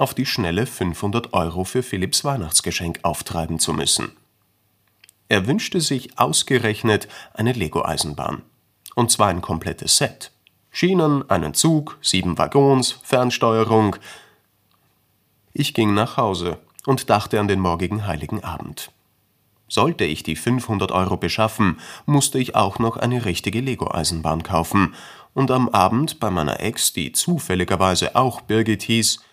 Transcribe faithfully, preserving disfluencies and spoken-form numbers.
auf die Schnelle fünfhundert Euro für Philipps Weihnachtsgeschenk auftreiben zu müssen. Er wünschte sich ausgerechnet eine Lego-Eisenbahn. Und zwar ein komplettes Set. Schienen, einen Zug, sieben Waggons, Fernsteuerung. Ich ging nach Hause und dachte an den morgigen Heiligen Abend. Sollte ich die fünfhundert Euro beschaffen, musste ich auch noch eine richtige Lego-Eisenbahn kaufen und am Abend bei meiner Ex, die zufälligerweise auch Birgit hieß,